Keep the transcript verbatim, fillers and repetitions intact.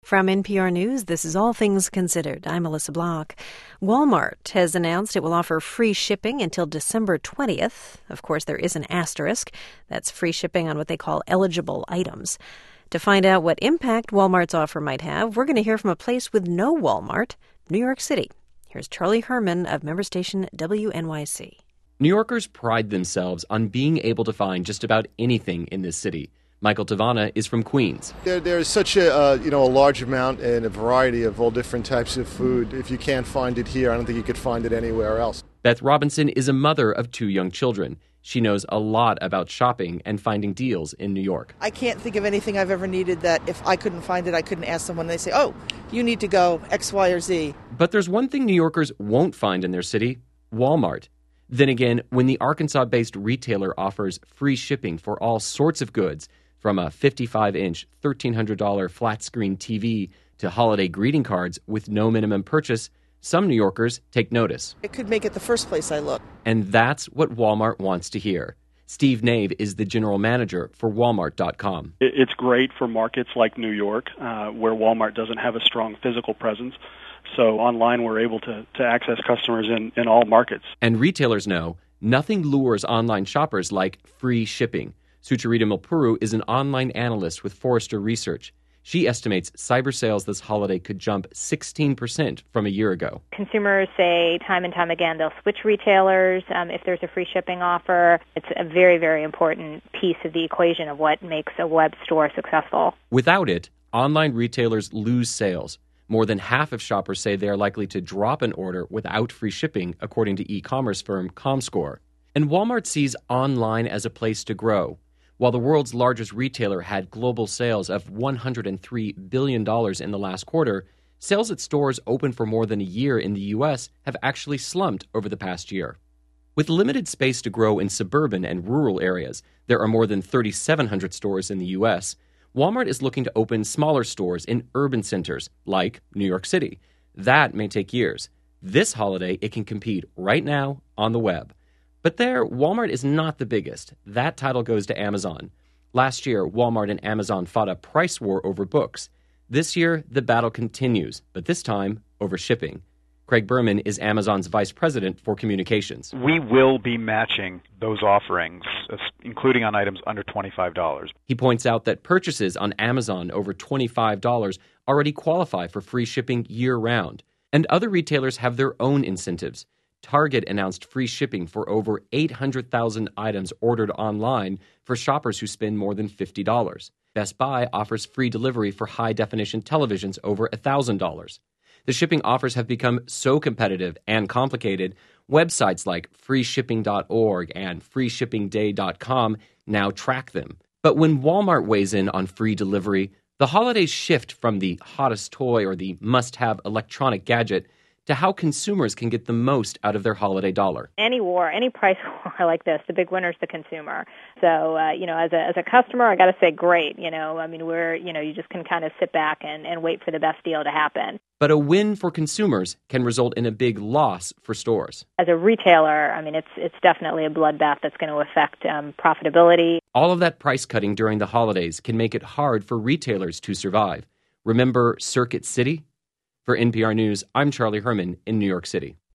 From N P R News, this is All Things Considered. I'm Melissa Block. Walmart has announced it will offer free shipping until December twentieth. Of course, there is an asterisk. That's free shipping on what they call eligible items. To find out what impact Walmart's offer might have, we're going to hear from a place with no Walmart, New York City. Here's Charlie Herman of member station W N Y C. New Yorkers pride themselves on being able to find just about anything in this city. Michael Tavana is from Queens. There, there's such a uh, you know a large amount and a variety of all different types of food. If you can't find it here, I don't think you could find it anywhere else. Beth Robinson is a mother of two young children. She knows a lot about shopping and finding deals in New York. I can't think of anything I've ever needed that if I couldn't find it, I couldn't ask someone. They say, oh, you need to go X, Y, or Z. But there's one thing New Yorkers won't find in their city: Walmart. Then again, when the Arkansas-based retailer offers free shipping for all sorts of goods, from a fifty-five inch, thirteen hundred dollars flat-screen T V to holiday greeting cards with no minimum purchase, some New Yorkers take notice. It could make it the first place I look. And that's what Walmart wants to hear. Steve Nave is the general manager for Walmart dot com. It's great for markets like New York, uh, where Walmart doesn't have a strong physical presence. So online, we're able to, to access customers in, in all markets. And retailers know nothing lures online shoppers like free shipping. Sucharita Milpuru is an online analyst with Forrester Research. She estimates cyber sales this holiday could jump sixteen percent from a year ago. Consumers say time and time again they'll switch retailers um, if there's a free shipping offer. It's a very, very important piece of the equation of what makes a web store successful. Without it, online retailers lose sales. More than half of shoppers say they are likely to drop an order without free shipping, according to e-commerce firm Comscore. And Walmart sees online as a place to grow. While the world's largest retailer had global sales of one hundred three billion dollars in the last quarter, sales at stores open for more than a year in the U S have actually slumped over the past year. With limited space to grow in suburban and rural areas, there are more than three thousand seven hundred stores in the U S Walmart is looking to open smaller stores in urban centers, like New York City. That may take years. This holiday, it can compete right now on the web. But there, Walmart is not the biggest. That title goes to Amazon. Last year, Walmart and Amazon fought a price war over books. This year, the battle continues, but this time over shipping. Craig Berman is Amazon's vice president for communications. We will be matching those offerings, including on items under twenty-five dollars. He points out that purchases on Amazon over twenty-five dollars already qualify for free shipping year-round, and other retailers have their own incentives. Target announced free shipping for over eight hundred thousand items ordered online for shoppers who spend more than fifty dollars. Best Buy offers free delivery for high-definition televisions over one thousand dollars. The shipping offers have become so competitive and complicated, websites like free shipping dot org and free shipping day dot com now track them. But when Walmart weighs in on free delivery, the holidays shift from the hottest toy or the must-have electronic gadget to how consumers can get the most out of their holiday dollar. Any war, any price war like this, the big winner is the consumer. So, uh, you know, as a as a customer, I got to say, great. You know, I mean, we're, you know, you just can kind of sit back and, and wait for the best deal to happen. But a win for consumers can result in a big loss for stores. As a retailer, I mean, it's it's definitely a bloodbath that's going to affect um, profitability. All of that price cutting during the holidays can make it hard for retailers to survive. Remember Circuit City? For N P R News, I'm Charlie Herman in New York City.